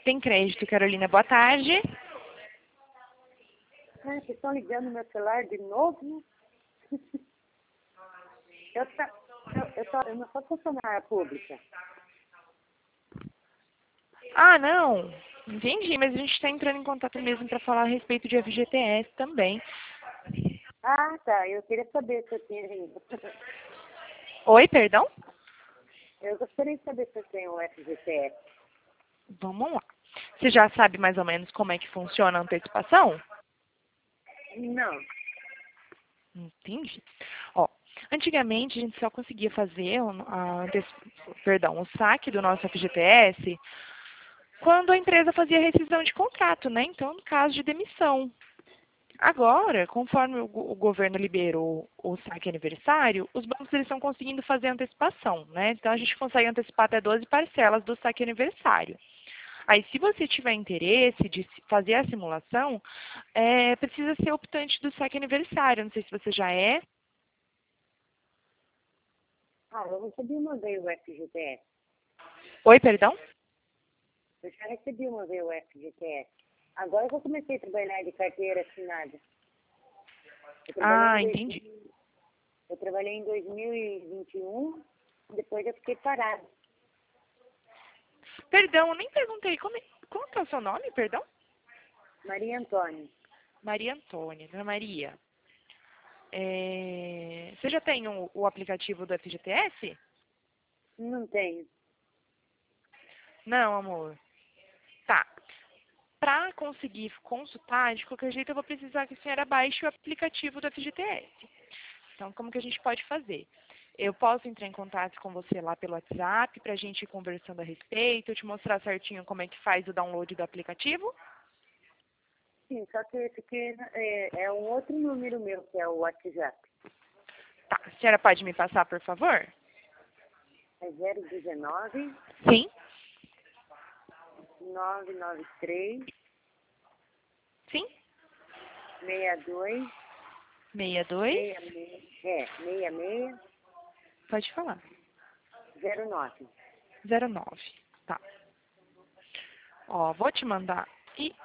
Tem crédito, Carolina. Boa tarde. Ah, vocês estão ligando no meu celular de novo? Eu não sou funcionária pública. Ah, não. Entendi, mas a gente está entrando em contato mesmo para falar a respeito de FGTS também. Ah, tá. Eu queria saber se eu tinha vindo. Oi, perdão? Eu gostaria de saber se eu tenho o FGTS. Vamos lá. Você já sabe mais ou menos como é que funciona a antecipação? Não. Entendi. Ó, antigamente a gente só conseguia fazer o saque do nosso FGTS quando a empresa fazia rescisão de contrato, né? Então, no caso de demissão. Agora, conforme o governo liberou o saque aniversário, os bancos eles estão conseguindo fazer antecipação, né? Então, a gente consegue antecipar até 12 parcelas do saque aniversário. Aí, se você tiver interesse de fazer a simulação, precisa ser optante do saque aniversário. Não sei se você já é. Ah, eu recebi uma vez o FGTS. Oi, perdão? Eu já recebi uma vez o FGTS. Agora que eu comecei a trabalhar de carteira assinada. Ah, entendi. Eu trabalhei em 2021, depois eu fiquei parada. Perdão, eu nem perguntei. Como que é o seu nome, perdão? Maria Antônia. Maria Antônia. Dona Maria. Você já tem o aplicativo do FGTS? Não tenho. Não, amor. Tá. Para conseguir consultar, de qualquer jeito eu vou precisar que a senhora baixe o aplicativo do FGTS. Então, como que a gente pode fazer? Eu posso entrar em contato com você lá pelo WhatsApp para a gente ir conversando a respeito, eu te mostrar certinho como é que faz o download do aplicativo? Sim, só que esse aqui é um outro número meu, que é o WhatsApp. Tá. A senhora pode me passar, por favor? É 019 Sim. 993 Sim. 62 62. 66 Pode falar. 09. 09. Tá. Ó, vou te mandar. E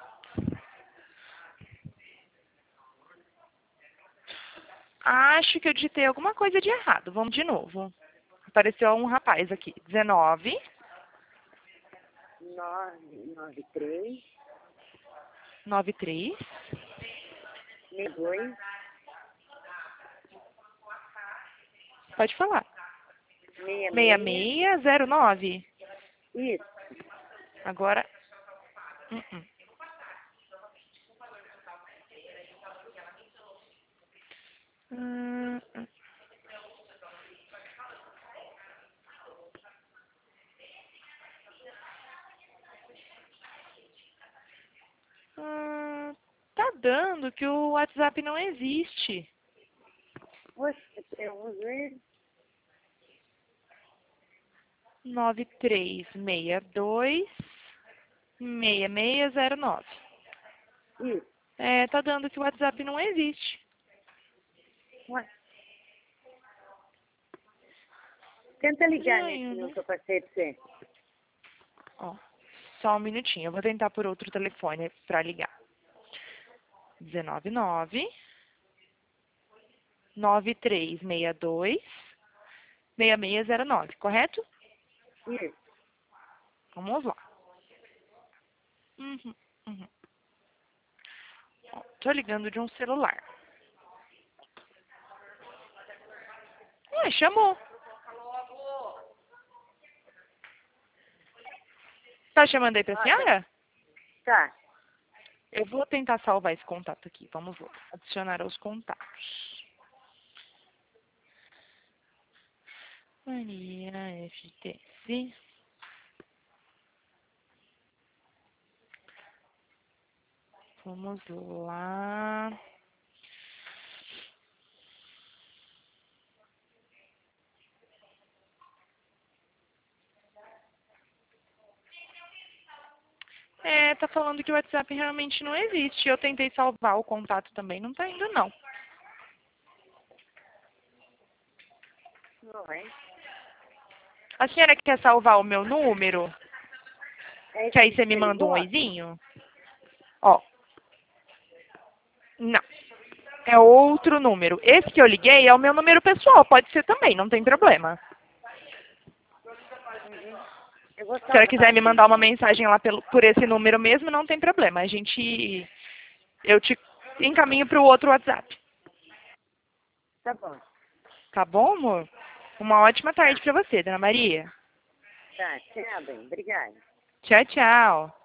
acho que eu digitei alguma coisa de errado. Vamos de novo. Apareceu um rapaz aqui. 19. 993 93. 62 Pode falar. 66. 6609. Isso. Agora. Hum, hum. Tá dando que o WhatsApp não existe. Poxa, eu usei. 9362 6609. Isso. Tá dando que o WhatsApp não existe. Ué. Tenta ligar nesse Estranho, número né? que eu passei pra você. Ó, só um minutinho. Eu vou tentar por outro telefone pra ligar. 199 9362 6609, correto? Isso. Vamos lá. Uhum, uhum. Ó, tô ligando de um celular. Ué, chamou. Tá chamando aí pra senhora? Tá. Eu vou tentar salvar esse contato aqui. Vamos lá. Adicionar aos contatos. Maria FTC. Vamos lá. Tá falando que o WhatsApp realmente não existe. Eu tentei salvar o contato também, não tá indo não. Não é? A senhora quer salvar o meu número? É esse Que aí você me que manda um ligou? oizinho. Ó, não. É outro número. Esse que eu liguei é o meu número pessoal. Pode ser também, não tem problema. Uhum. Eu vou Se a senhora salvar quiser me aqui mandar uma então. mensagem lá por esse número mesmo, não tem problema. Eu te encaminho para o outro WhatsApp. Tá bom. Tá bom, amor? Uma ótima tarde Tá, para você, Dona Maria. tá. Tchau, bem. Obrigada. Tchau, tchau.